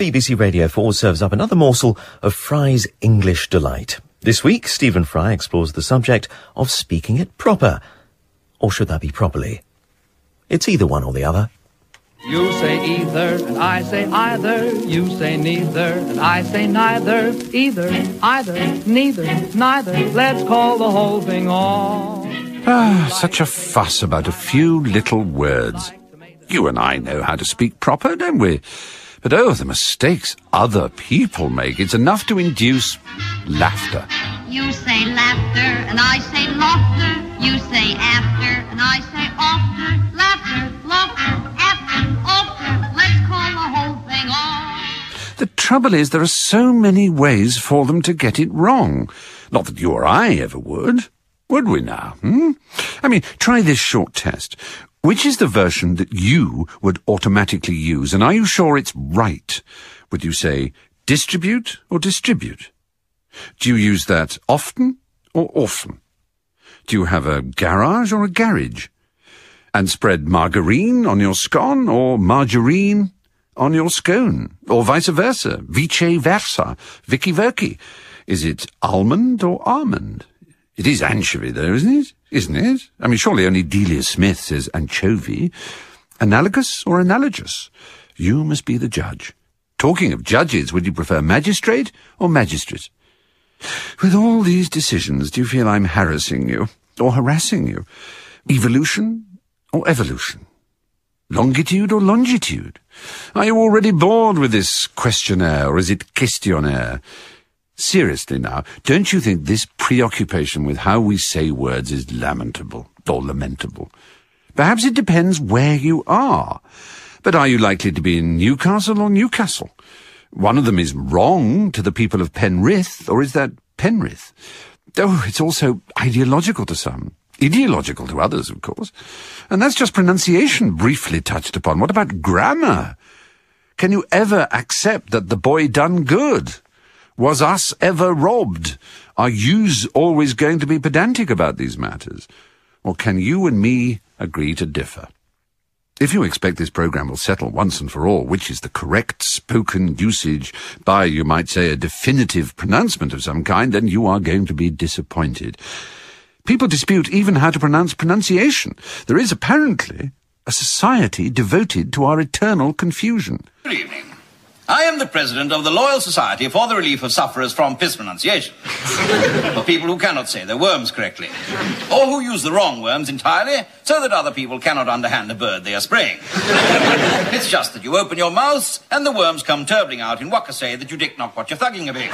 BBC Radio 4 serves up another morsel of Fry's English delight. This week, Stephen Fry explores the subject of speaking it proper. Or should that be properly? It's either one or the other. You say either, and I say either. You say neither, and I say neither. Either, either, neither, neither. Let's call the whole thing off. Such a fuss about a few little words. You and I know how to speak proper, don't we? But the mistakes other people make. It's enough to induce laughter. You say laughter, and I say laughter. You say after, and I say after. Laughter, laughter, after, after. Let's call the whole thing off. The trouble is there are so many ways for them to get it wrong. Not that you or I ever would. Would we now? I mean, try this short test. Which is the version that you would automatically use, and are you sure it's right? Would you say distribute or distribute? Do you use that often or often? Do you have a garage or a garage? And spread margarine on your scone or margarine on your scone? Or vice versa, vice versa, vicky verky? Is it almond or almond? It is anchovy, though, isn't it? Isn't it? I mean, surely only Delia Smith says anchovy. Analogous or analogous? You must be the judge. Talking of judges, would you prefer magistrate or magistrate? With all these decisions, do you feel I'm harassing you or harassing you? Evolution or evolution? Longitude or longitude? Are you already bored with this questionnaire, or is it questionnaire? Seriously now, don't you think this preoccupation with how we say words is lamentable or lamentable? Perhaps it depends where you are. But are you likely to be in Newcastle or Newcastle? One of them is wrong to the people of Penrith, or is that Penrith? It's also ideological to some. Ideological to others, of course. And that's just pronunciation briefly touched upon. What about grammar? Can you ever accept that the boy done good? Was us ever robbed? Are yous always going to be pedantic about these matters? Or can you and me agree to differ? If you expect this programme will settle once and for all which is the correct spoken usage by, you might say, a definitive pronouncement of some kind, then you are going to be disappointed. People dispute even how to pronounce pronunciation. There is apparently a society devoted to our eternal confusion. Good evening. I am the president of the Loyal Society for the Relief of Sufferers from Mispronunciation. For people who cannot say their worms correctly. Or who use the wrong worms entirely, so that other people cannot underhand the bird they are spraying. It's just that you open your mouth, and the worms come turbling out in Wakasay that you dick not what you're thugging a bit.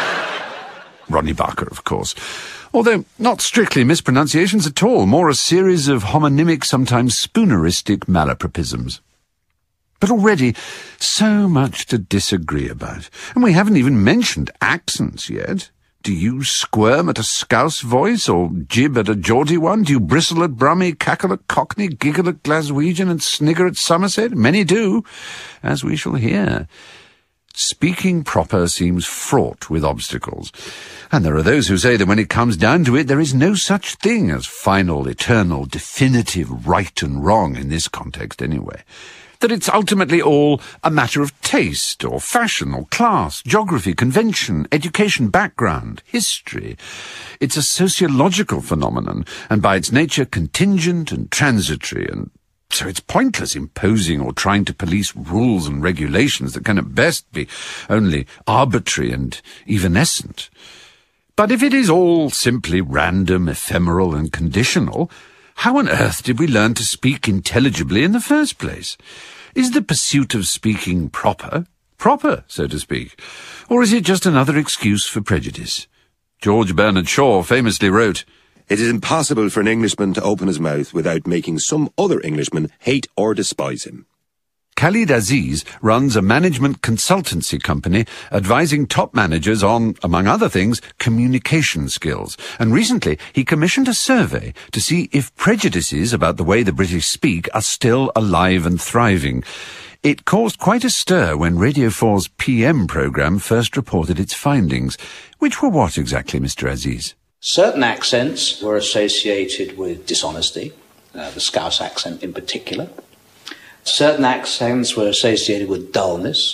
Ronnie Barker, of course. Although not strictly mispronunciations at all, more a series of homonymic, sometimes spooneristic malapropisms. But already, so much to disagree about. And we haven't even mentioned accents yet. Do you squirm at a Scouse voice, or jib at a Geordie one? Do you bristle at Brummie, cackle at Cockney, giggle at Glaswegian, and snigger at Somerset? Many do, as we shall hear. Speaking proper seems fraught with obstacles. And there are those who say that when it comes down to it, there is no such thing as final, eternal, definitive right and wrong in this context anyway. That it's ultimately all a matter of taste, or fashion, or class, geography, convention, education, background, history. It's a sociological phenomenon, and by its nature contingent and transitory, and so it's pointless imposing or trying to police rules and regulations that can at best be only arbitrary and evanescent. But if it is all simply random, ephemeral, and conditional, how on earth did we learn to speak intelligibly in the first place? Is the pursuit of speaking proper, so to speak? Or is it just another excuse for prejudice? George Bernard Shaw famously wrote, "It is impossible for an Englishman to open his mouth without making some other Englishman hate or despise him." Khalid Aziz runs a management consultancy company advising top managers on, among other things, communication skills. And recently he commissioned a survey to see if prejudices about the way the British speak are still alive and thriving. It caused quite a stir when Radio 4's PM programme first reported its findings. Which were what exactly, Mr. Aziz? Certain accents were associated with dishonesty, the Scouse accent in particular. Certain accents were associated with dullness,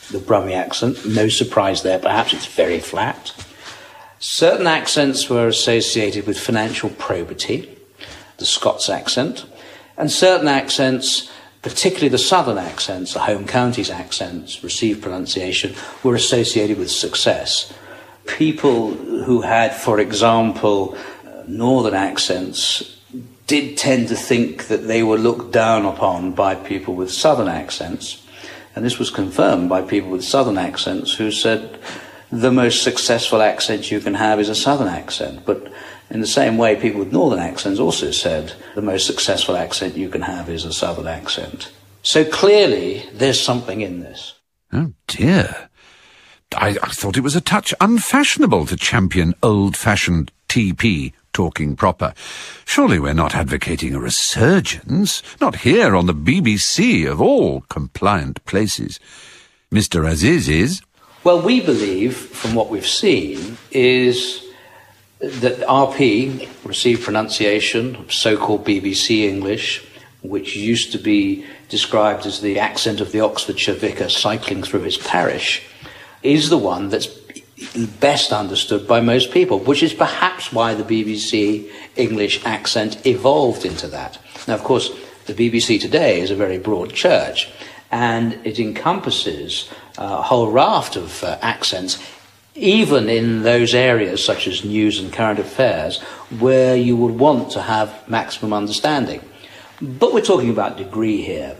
the Brummie accent. No surprise there. Perhaps it's very flat. Certain accents were associated with financial probity, the Scots accent, and certain accents, particularly the southern accents, the home counties accents, received pronunciation, were associated with success. People who had, for example, northern accents did tend to think that they were looked down upon by people with southern accents, and this was confirmed by people with southern accents who said the most successful accent you can have is a southern accent. But in the same way, people with northern accents also said the most successful accent you can have is a southern accent. So clearly, there's something in this. Oh dear. I thought it was a touch unfashionable to champion old-fashioned TP, talking proper. Surely we're not advocating a resurgence, not here on the BBC of all compliant places. Mr. Aziz is... Well, we believe, from what we've seen, is that RP, received pronunciation of so-called BBC English, which used to be described as the accent of the Oxfordshire vicar cycling through his parish, is the one that's best understood by most people, which is perhaps why the BBC English accent evolved into that. Now, of course, the BBC today is a very broad church, and it encompasses a whole raft of accents, even in those areas such as news and current affairs, where you would want to have maximum understanding. But we're talking about degree here.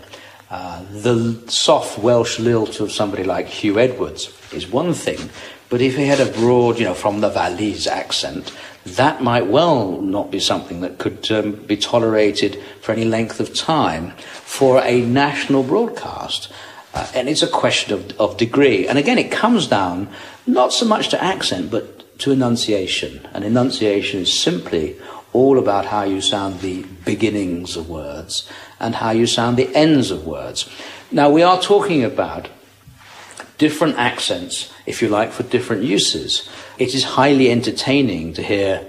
The soft Welsh lilt of somebody like Hugh Edwards is one thing, but if he had a broad, from the Valleys accent, that might well not be something that could be tolerated for any length of time for a national broadcast. And it's a question of degree. And again, it comes down not so much to accent, but to enunciation. And enunciation is simply all about how you sound the beginnings of words and how you sound the ends of words. Now, we are talking about different accents, if you like, for different uses. It is highly entertaining to hear,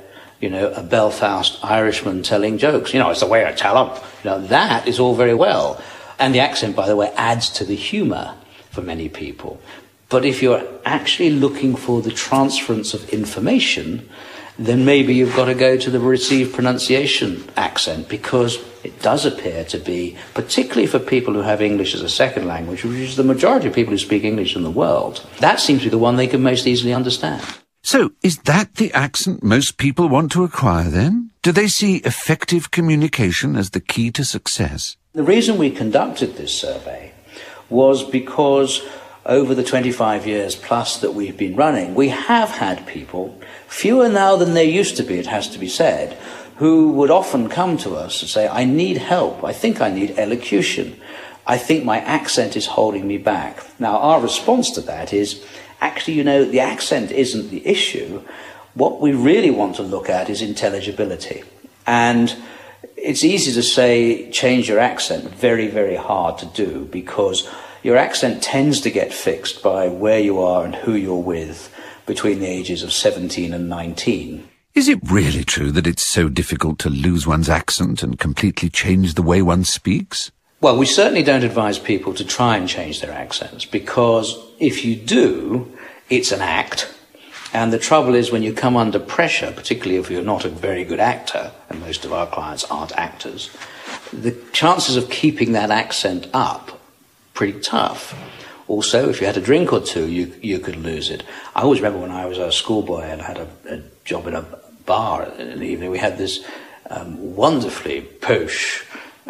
a Belfast Irishman telling jokes. It's the way I tell them. That is all very well. And the accent, by the way, adds to the humour for many people. But if you're actually looking for the transference of information, then maybe you've got to go to the received pronunciation accent, because it does appear to be, particularly for people who have English as a second language, which is the majority of people who speak English in the world, that seems to be the one they can most easily understand. So, is that the accent most people want to acquire then? Do they see effective communication as the key to success? The reason we conducted this survey was because over the 25 years plus that we've been running, we have had people, fewer now than there used to be, it has to be said, who would often come to us and say, I need help, I think I need elocution, I think my accent is holding me back. Now, our response to that is, actually, the accent isn't the issue. What we really want to look at is intelligibility. And it's easy to say, change your accent, very, very hard to do, because your accent tends to get fixed by where you are and who you're with between the ages of 17 and 19. Is it really true that it's so difficult to lose one's accent and completely change the way one speaks? Well, we certainly don't advise people to try and change their accents, because if you do, it's an act. And the trouble is, when you come under pressure, particularly if you're not a very good actor, and most of our clients aren't actors, the chances of keeping that accent up, pretty tough. Also, if you had a drink or two, you could lose it. I always remember when I was a schoolboy and had a job in a bar in the evening, we had this wonderfully posh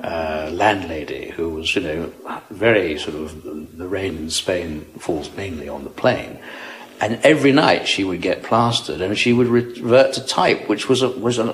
landlady who was, very sort of, the rain in Spain falls mainly on the plain. And every night she would get plastered and she would revert to type, which was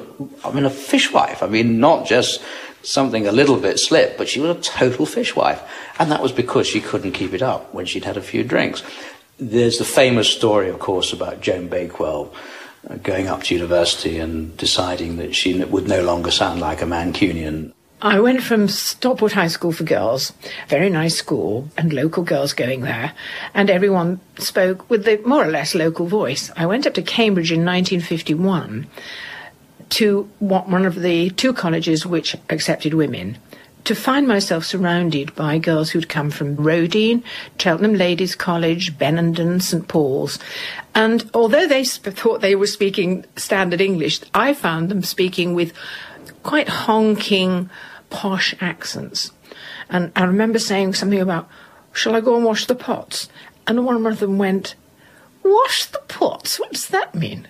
a fishwife. Not just something a little bit slip, but she was a total fishwife. And that was because she couldn't keep it up when she'd had a few drinks. There's the famous story, of course, about Joan Bakewell going up to university and deciding that she would no longer sound like a Mancunian. I went from Stockport High School for Girls, very nice school, and local girls going there, and everyone spoke with the more or less local voice. I went up to Cambridge in 1951 to one of the two colleges which accepted women, to find myself surrounded by girls who'd come from Rodine, Cheltenham Ladies College, Benenden, St Paul's. And although they thought they were speaking standard English, I found them speaking with quite honking, posh accents. And I remember saying something about, shall I go and wash the pots? And one of them went, wash the pots? What does that mean?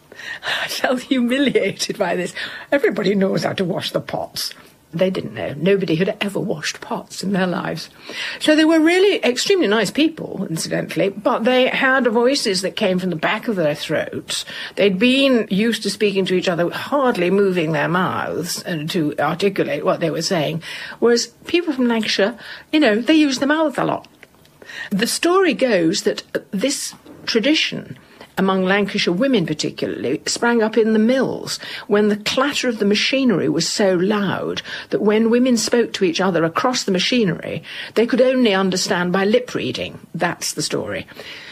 I felt humiliated by this. Everybody knows how to wash the pots. They didn't know. Nobody had ever washed pots in their lives. So they were really extremely nice people, incidentally, but they had voices that came from the back of their throats. They'd been used to speaking to each other, hardly moving their mouths to articulate what they were saying, whereas people from Lancashire, they use the mouth a lot. The story goes that this tradition, among Lancashire women particularly, sprang up in the mills when the clatter of the machinery was so loud that when women spoke to each other across the machinery, they could only understand by lip reading. That's the story.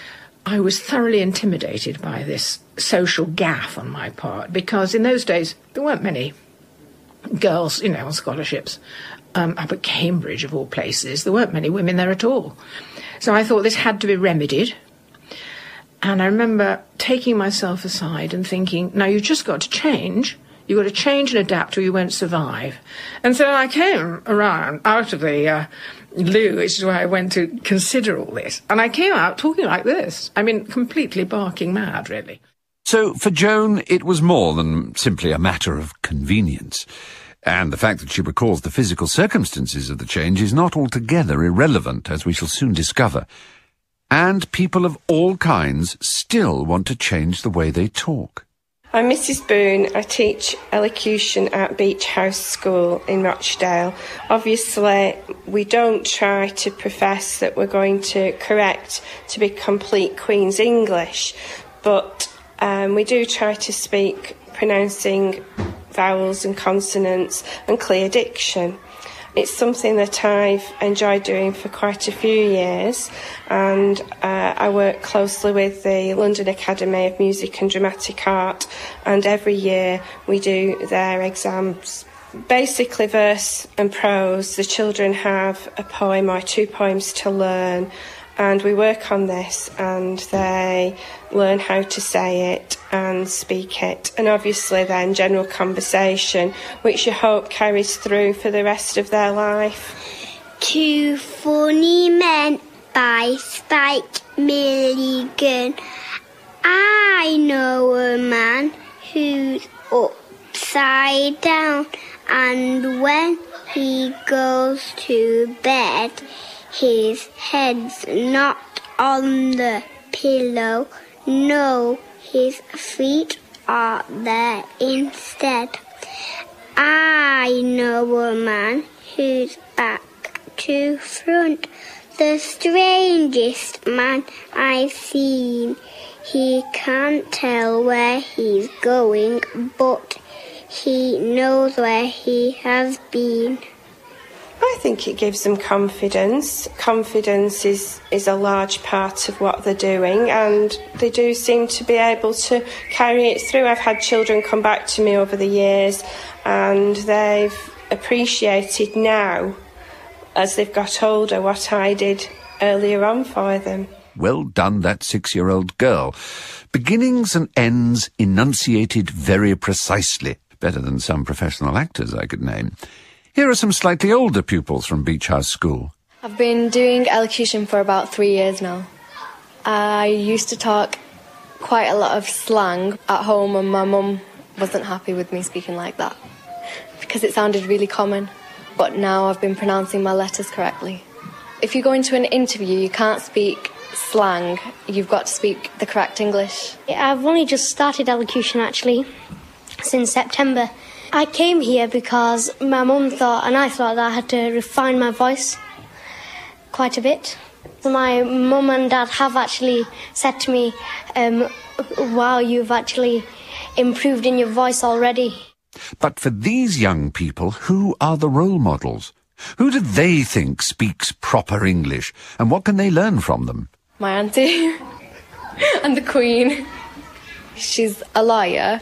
I was thoroughly intimidated by this social gaffe on my part, because in those days there weren't many girls, on scholarships. Up at Cambridge, of all places, there weren't many women there at all. So I thought this had to be remedied. And I remember taking myself aside and thinking, now you've just got to change. You've got to change and adapt or you won't survive. And so I came around out of the loo, which is where I went to consider all this. And I came out talking like this. I mean, completely barking mad, really. So for Joan, it was more than simply a matter of convenience. And the fact that she recalls the physical circumstances of the change is not altogether irrelevant, as we shall soon discover. And people of all kinds still want to change the way they talk. I'm Mrs. Boone. I teach elocution at Beach House School in Rochdale. Obviously, we don't try to profess that we're going to correct to be complete Queen's English, but we do try to speak pronouncing vowels and consonants and clear diction. It's something that I've enjoyed doing for quite a few years, and I work closely with the London Academy of Music and Dramatic Art, and every year we do their exams. Basically, verse and prose, the children have a poem or 2 poems to learn, and we work on this, and they learn how to say it and speak it, and obviously then general conversation, which you hope carries through for the rest of their life. 2 Funny Men by Spike Milligan. I know a man who's upside down, and when he goes to bed, his head's not on the pillow, no, his feet are there instead. I know a man who's back to front, the strangest man I've seen. He can't tell where he's going, but he knows where he has been. I think it gives them confidence. Confidence is a large part of what they're doing, and they do seem to be able to carry it through. I've had children come back to me over the years, and they've appreciated now, as they've got older, what I did earlier on for them. Well done, that 6-year-old girl. Beginnings and ends enunciated very precisely. Better than some professional actors I could name. Here are some slightly older pupils from Beach House School. I've been doing elocution for about 3 years now. I used to talk quite a lot of slang at home, and my mum wasn't happy with me speaking like that because it sounded really common. But now I've been pronouncing my letters correctly. If you go into an interview, you can't speak slang. You've got to speak the correct English. I've only just started elocution, actually, since September. I came here because my mum thought, and I thought, that I had to refine my voice quite a bit. My mum and dad have actually said to me, wow, you've actually improved in your voice already. But for these young people, who are the role models? Who do they think speaks proper English, and what can they learn from them? My auntie and the Queen. She's a lawyer,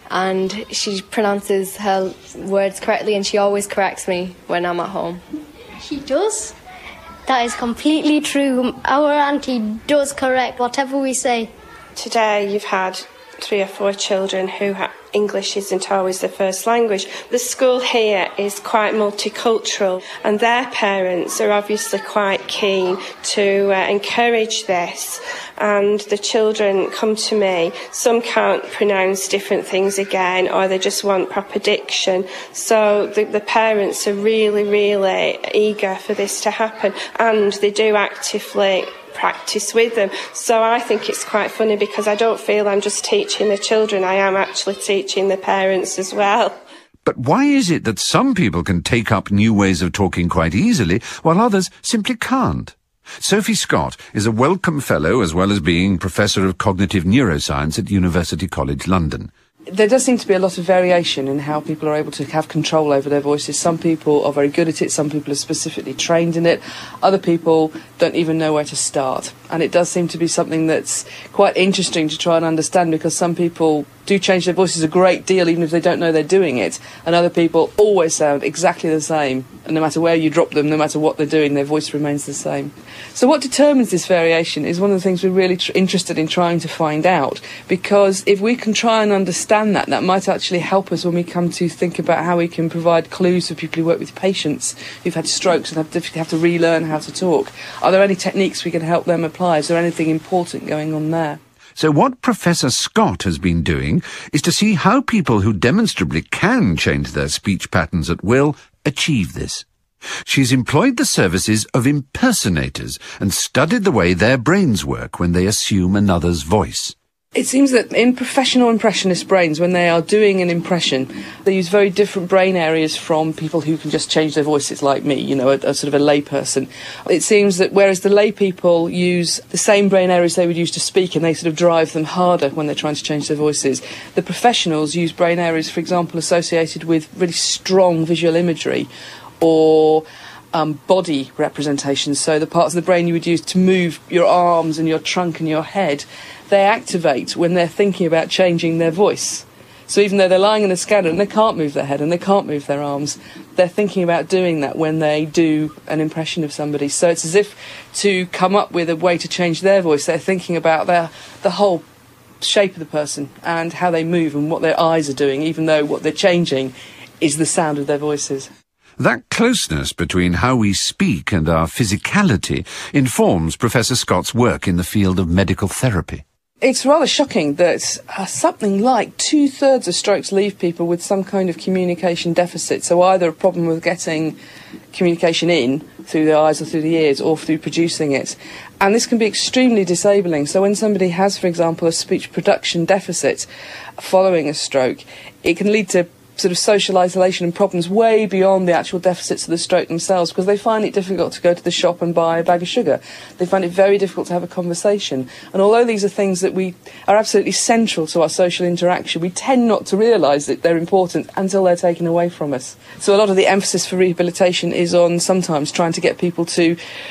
and she pronounces her words correctly, and she always corrects me when I'm at home. She does? That is completely true. Our auntie does correct whatever we say. Today you've had 3 or 4 children who English isn't always their first language. The school here is quite multicultural, and their parents are obviously quite keen to encourage this. And the children come to me. Some can't pronounce different things again, or they just want proper diction. So the parents are really, really eager for this to happen, and they do actively practice with them. So I think it's quite funny, because I don't feel I'm just teaching the children, I am actually teaching the parents as well. But why is it that some people can take up new ways of talking quite easily, while others simply can't? Sophie Scott is a Wellcome Fellow as well as being Professor of Cognitive Neuroscience at University College London. There does seem to be a lot of variation in how people are able to have control over their voices. Some people are very good at it, some people are specifically trained in it, other people don't even know where to start. And it does seem to be something that's quite interesting to try and understand, because some people do change their voices a great deal even if they don't know they're doing it, and other people always sound exactly the same, and no matter where you drop them, no matter what they're doing, their voice remains the same. So what determines this variation is one of the things we're really interested in trying to find out, because if we can try and understand that, that might actually help us when we come to think about how we can provide clues for people who work with patients who've had strokes and have to relearn how to talk. Are there any techniques we can help them apply? Is there anything important going on there? So what Professor Scott has been doing is to see how people who demonstrably can change their speech patterns at will achieve this. She's employed the services of impersonators and studied the way their brains work when they assume another's voice. It seems that in professional impressionist brains, when they are doing an impression, they use very different brain areas from people who can just change their voices like me, you know, a sort of a lay person. It seems that whereas the lay people use the same brain areas they would use to speak, and they sort of drive them harder when they're trying to change their voices, the professionals use brain areas, for example, associated with really strong visual imagery or body representations. So the parts of the brain you would use to move your arms and your trunk and your head, they activate when they're thinking about changing their voice. So even though they're lying in a scanner and they can't move their head and they can't move their arms, they're thinking about doing that when they do an impression of somebody. So it's as if to come up with a way to change their voice, they're thinking about the whole shape of the person and how they move and what their eyes are doing, even though what they're changing is the sound of their voices. That closeness between how we speak and our physicality informs Professor Scott's work in the field of medical therapy. It's rather shocking that something like 2/3 of strokes leave people with some kind of communication deficit, so either a problem with getting communication in through the eyes or through the ears or through producing it. And this can be extremely disabling. So when somebody has, for example, a speech production deficit following a stroke, it can lead to sort of social isolation and problems way beyond the actual deficits of the stroke themselves, because they find it difficult to go to the shop and buy a bag of sugar. They find it very difficult to have a conversation. And although these are things that we are absolutely central to our social interaction, we tend not to realise that they're important until they're taken away from us. So a lot of the emphasis for rehabilitation is on sometimes trying to get people to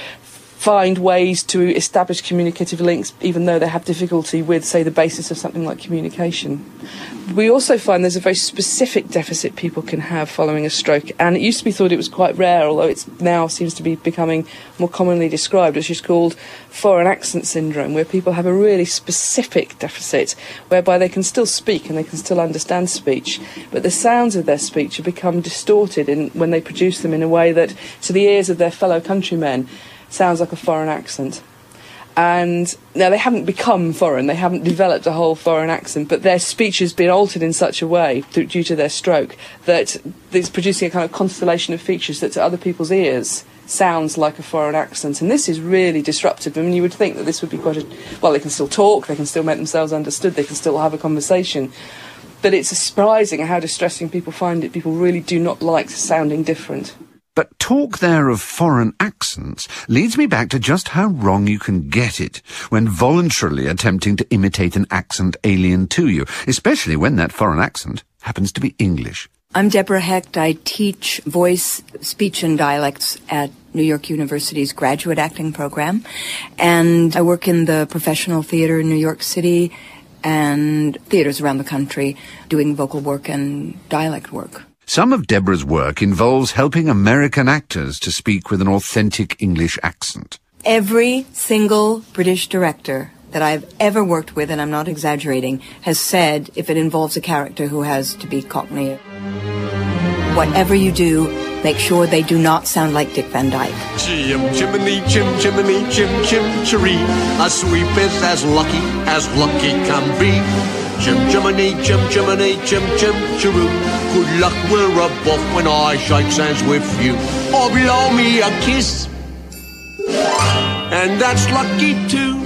find ways to establish communicative links, even though they have difficulty with, say, the basis of something like communication. We also find there's a very specific deficit people can have following a stroke, and it used to be thought it was quite rare, although it now seems to be becoming more commonly described, which is called foreign accent syndrome, where people have a really specific deficit, whereby they can still speak and they can still understand speech, but the sounds of their speech have become distorted when they produce them in a way that, to the ears of their fellow countrymen, sounds like a foreign accent. And now they haven't become foreign, they haven't developed a whole foreign accent, but their speech has been altered in such a way due to their stroke that it's producing a kind of constellation of features that to other people's ears sounds like a foreign accent. And this is really disruptive. I mean, you would think that this would be quite well, they can still talk, they can still make themselves understood, they can still have a conversation. But it's surprising how distressing people find it. People really do not like sounding different. But talk there of foreign accents leads me back to just how wrong you can get it when voluntarily attempting to imitate an accent alien to you, especially when that foreign accent happens to be English. I'm Deborah Hecht. I teach voice, speech, and dialects at New York University's graduate acting program, and I work in the professional theater in New York City and theatres around the country doing vocal work and dialect work. Some of Deborah's work involves helping American actors to speak with an authentic English accent. Every single British director that I've ever worked with, and I'm not exaggerating, has said if it involves a character who has to be Cockney, whatever you do, make sure they do not sound like Dick Van Dyke. Chim chimney, chim chimney, chim chim chiree. A sweep is as lucky can be. Chim chimney, chim chimney, chim chim chiroo. Good luck, we're a buff when I shake hands with you. Or blow me a kiss. And that's lucky too.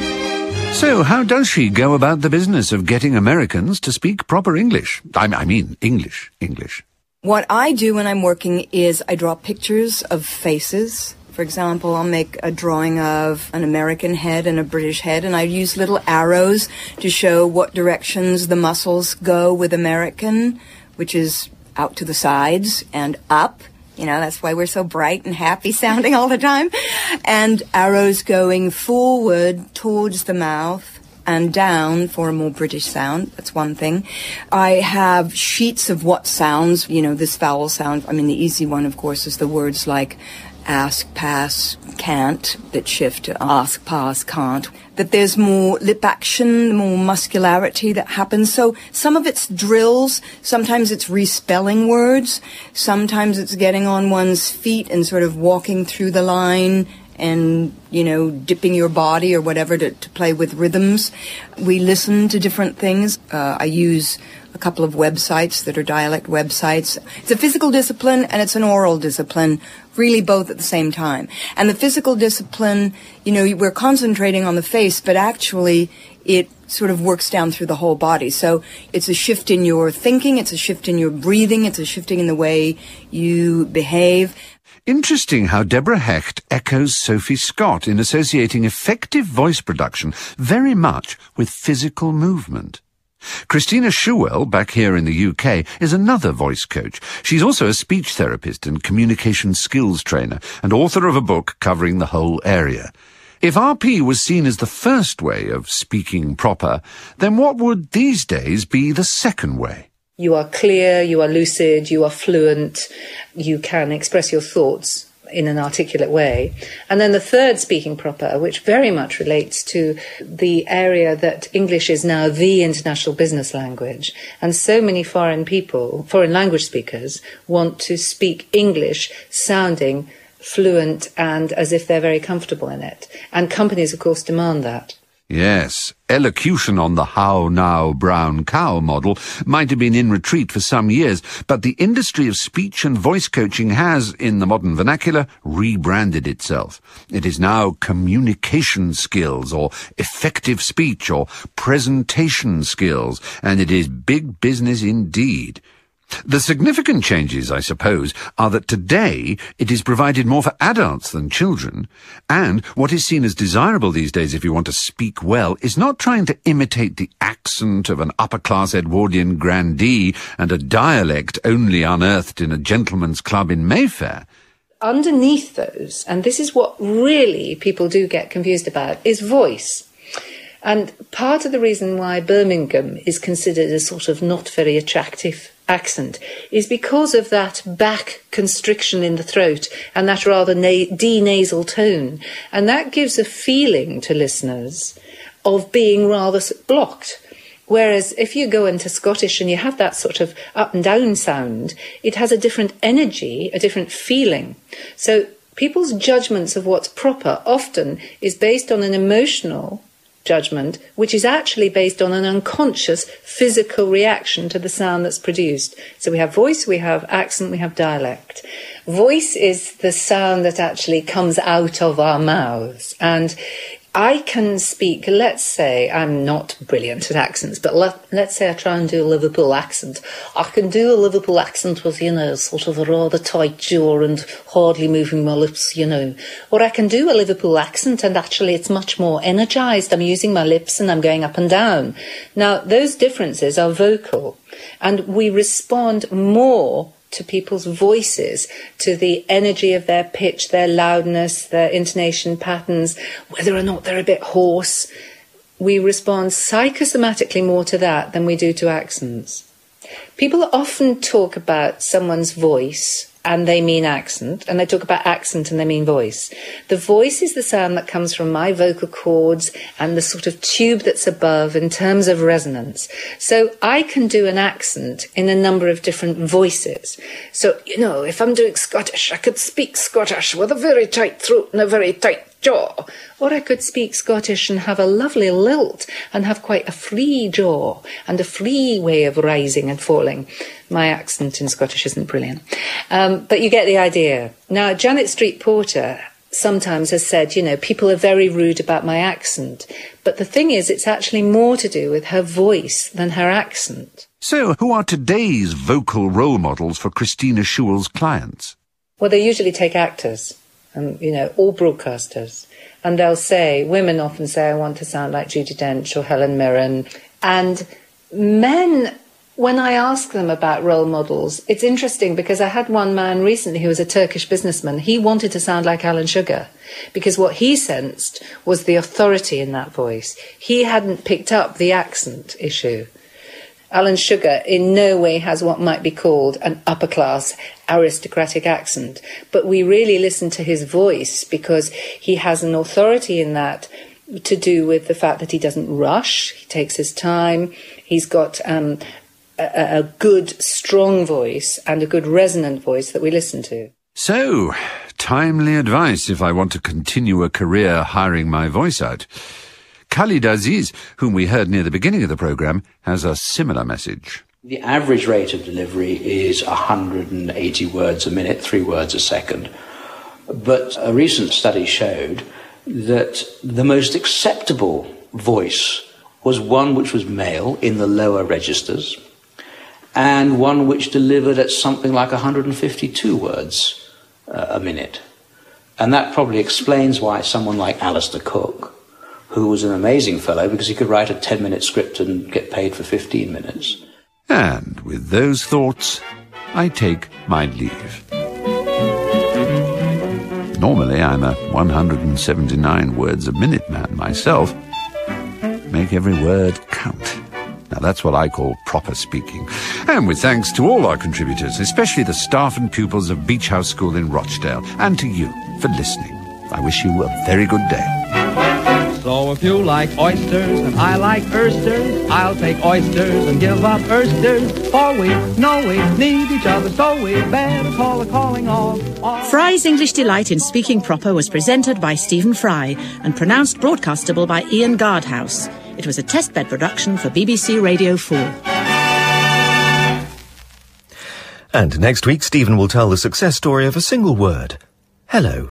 So how does she go about the business of getting Americans to speak proper English? I mean English. What I do when I'm working is I draw pictures of faces. For example, I'll make a drawing of an American head and a British head, and I use little arrows to show what directions the muscles go with American, which is out to the sides and up. You know, that's why we're so bright and happy sounding all the time. And arrows going forward towards the mouth and down for a more British sound. That's one thing. I have sheets of what sounds, you know, this vowel sound. I mean, the easy one, of course, is the words like ask, pass, can't, that shift to ask, pass, can't. That there's more lip action, more muscularity that happens. So some of it's drills, sometimes it's respelling words, sometimes it's getting on one's feet and sort of walking through the line and, you know, dipping your body or whatever to play with rhythms. We listen to different things. I use a couple of websites that are dialect websites. It's a physical discipline and it's an oral discipline, really both at the same time. And the physical discipline, you know, we're concentrating on the face, but actually it sort of works down through the whole body. So it's a shift in your thinking, it's a shift in your breathing, it's a shifting in the way you behave. Interesting how Deborah Hecht echoes Sophie Scott in associating effective voice production very much with physical movement. Christina Schuwell, back here in the UK, is another voice coach. She's also a speech therapist and communication skills trainer, and author of a book covering the whole area. If RP was seen as the first way of speaking proper, then what would these days be the second way? You are clear, you are lucid, you are fluent, you can express your thoughts in an articulate way. And then the third, speaking proper, which very much relates to the area that English is now the international business language. And so many foreign language speakers want to speak English sounding fluent and as if they're very comfortable in it. And companies, of course, demand that. Yes, elocution on the how now brown cow model might have been in retreat for some years, but the industry of speech and voice coaching has, in the modern vernacular, rebranded itself. It is now communication skills, or effective speech, or presentation skills, and it is big business indeed. The significant changes, I suppose, are that today it is provided more for adults than children, and what is seen as desirable these days if you want to speak well is not trying to imitate the accent of an upper-class Edwardian grandee and a dialect only unearthed in a gentleman's club in Mayfair. Underneath those, and this is what really people do get confused about, is voice. And part of the reason why Birmingham is considered a sort of not very attractive accent is because of that back constriction in the throat and that rather denasal tone. And that gives a feeling to listeners of being rather blocked. Whereas if you go into Scottish and you have that sort of up and down sound, it has a different energy, a different feeling. So people's judgments of what's proper often is based on an emotional judgment, which is actually based on an unconscious physical reaction to the sound that's produced. So we have voice, we have accent, we have dialect. Voice is the sound that actually comes out of our mouths. And I can speak, let's say, I'm not brilliant at accents, but let's say I try and do a Liverpool accent. I can do a Liverpool accent with, sort of a rather tight jaw and hardly moving my lips, Or I can do a Liverpool accent and actually it's much more energised. I'm using my lips and I'm going up and down. Now, those differences are vocal, and we respond more to people's voices, to the energy of their pitch, their loudness, their intonation patterns, whether or not they're a bit hoarse. we respond psychosomatically more to that than we do to accents. People often talk about someone's voice and they mean accent, and they talk about accent and they mean voice. The voice is the sound that comes from my vocal cords and the sort of tube that's above in terms of resonance. So I can do an accent in a number of different voices. So, you know, if I'm doing Scottish, I could speak Scottish with a very tight throat and a very tight jaw. Or I could speak Scottish and have a lovely lilt and have quite a free jaw and a free way of rising and falling. My accent in Scottish isn't brilliant. But you get the idea. Now, Janet Street Porter sometimes has said, you know, people are very rude about my accent. But the thing is, it's actually more to do with her voice than her accent. So, who are today's vocal role models for Christina Schuell's clients? Well, they usually take actors. You know, all broadcasters. And they'll say, women often say, I want to sound like Judi Dench or Helen Mirren. And men, when I ask them about role models, it's interesting because I had one man recently who was a Turkish businessman. He wanted to sound like Alan Sugar because what he sensed was the authority in that voice. He hadn't picked up the accent issue. Alan Sugar in no way has what might be called an upper-class aristocratic accent, but we really listen to his voice because he has an authority in that to do with the fact that he doesn't rush, he takes his time, he's got a good, strong voice and a good resonant voice that we listen to. So, timely advice if I want to continue a career hiring my voice out. Khalid Aziz, whom we heard near the beginning of the programme, has a similar message. The average rate of delivery is 180 words a minute, 3 words a second. But a recent study showed that the most acceptable voice was one which was male in the lower registers and one which delivered at something like 152 words a minute. And that probably explains why someone like Alistair Cook, who was an amazing fellow because he could write a 10-minute script and get paid for 15 minutes. And with those thoughts, I take my leave. Normally, I'm a 179 words a minute man myself. Make every word count. Now, that's what I call proper speaking. And with thanks to all our contributors, especially the staff and pupils of Beach House School in Rochdale, and to you for listening. I wish you a very good day. So if you like oysters and I like oysters, I'll take oysters and give up oysters. For we know we need each other, so we better call the calling off. Fry's English Delight in Speaking Proper was presented by Stephen Fry and pronounced broadcastable by Ian Gardhouse. It was a testbed production for BBC Radio 4. And next week, Stephen will tell the success story of a single word. Hello.